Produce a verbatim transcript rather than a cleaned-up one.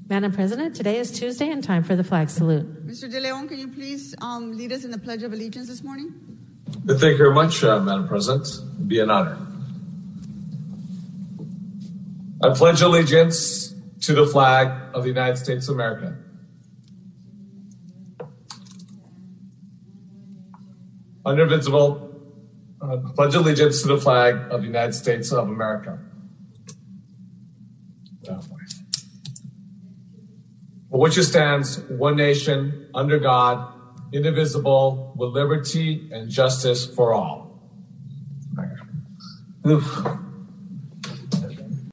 Madam President, today is Tuesday and time for the flag salute. Mister De Leon, can you please um, lead us in the Pledge of Allegiance this morning? Thank you very much, uh, Madam President. It'd be an honor. I pledge allegiance to the flag of the United States of America. Indivisible, uh, pledge allegiance to the flag of the United States of America. Oh, for which it stands, one nation, under God, indivisible, with liberty and justice for all. Oof.